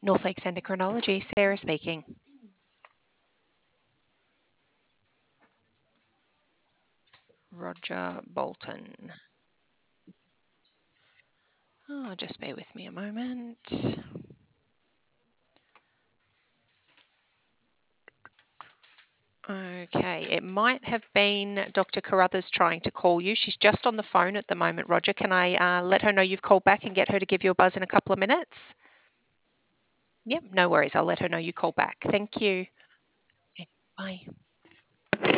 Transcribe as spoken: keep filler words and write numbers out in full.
North Lakes Endocrinology, Sarah speaking. Roger Bolton. Oh, just bear with me a moment. Okay, it might have been Doctor Carruthers trying to call you. She's just on the phone at the moment, Roger. Can I uh, let her know you've called back and get her to give you a buzz in a couple of minutes? Yep, no worries. I'll let her know you call back. Thank you. Okay, bye.